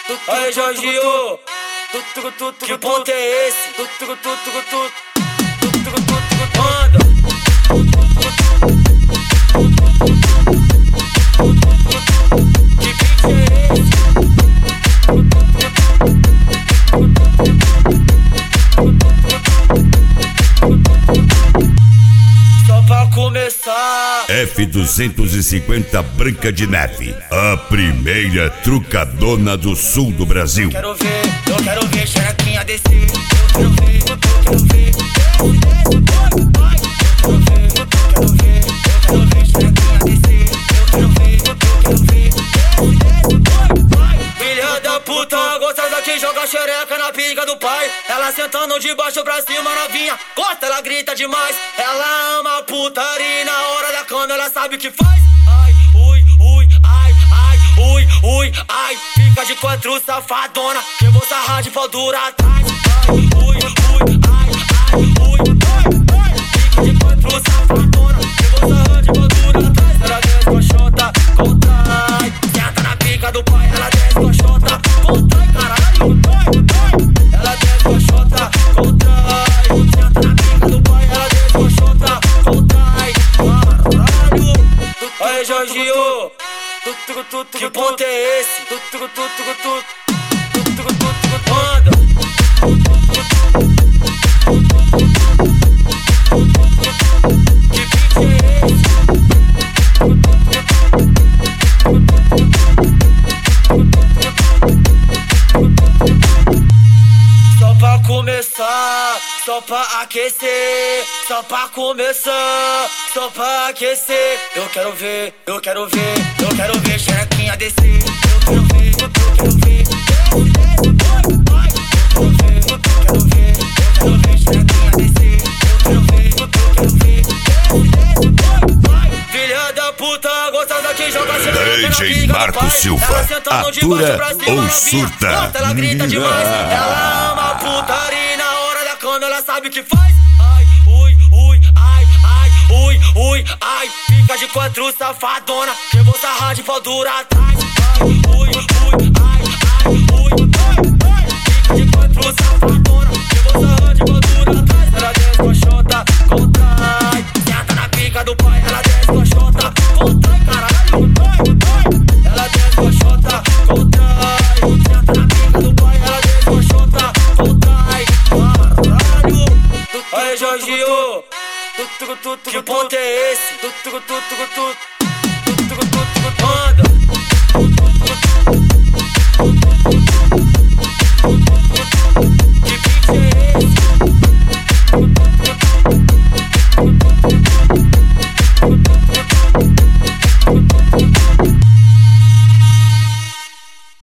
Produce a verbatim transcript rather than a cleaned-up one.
Aí, Jorginho, que ponto é esse? Manda. Que beat é esse? Só pra começar, F duzentos e cinquenta Branca de Neve, a primeira trucadona do sul do Brasil. Quero ver, eu quero ver xerequinha descer. Eu quero ver, eu quero ver. Desce, desce, vai. Eu quero ver, eu quero ver. Eu quero ver xerequinha descer. Eu quero ver, eu quero ver. Desce, desce, vai. Filha da puta, gostosa que joga xereca na pica do pai. Ela sentando de baixo pra cima, novinha. Gosta, ela grita demais. Ela ama a putaria, na hora da cama ela sabe o que faz. Ai, ui, ui, ai, ai, ui, ui, ai. Fica de quatro, safadona, que eu vou sarrar de pau dura atrás. Ai, ui, ui, ai, ai, ui, ui, ui. Fica de quatro, safadona, que eu vou sarrar de pau dura atrás. Ela desce com a xota, contrai. Senta na pica do pai, ela desce com a xota, contrai, caralho, ui, ui. Ela desce com a xota, contrai. Senta na pica do pai, ela desce com a xota, contrai, caralho. Aí, Jorginho, que ponto é esse? Manda. Que beat é esse? Só pra começar, só pra aquecer, só pra começar, só pra aquecer. Eu quero ver, eu quero ver, eu quero ver xerequinha descer. Eu quero ver, eu quero ver. Desce, desce, vai. Eu quero ver, eu quero ver, eu quero ver xerequinha descer. Eu quero ver, eu quero ver. Desce, desce, vai. Filha da puta, gostosa que joga xereca na D J pica do Marco pai. Silva, Ela sentando de baixo pra cima, atura ou novinha. surta? Gosta, ela grita demais. Ela ama a putaria, na hora da cama ela sabe o que faz. Ai, ui, ui, ai, ai, ui, ui, ai. Fica de quatro, safadona, que eu vou sarrar de pau dura atrás. Ai, ui, ui, ai, ai, ui, ui, ui. Fica de quatro, safadona, que eu vou sarrar de pau dura atrás. Ela desce com a xota, contrai. Senta na pica do pai, ela desce com a xota, contrai, caralho, ui, ui. Ela desce com a xota, contrai. Senta na pica do pai, ela desce com a xota, contrai, caralho. Aí, Jorginho, que ponto é esse?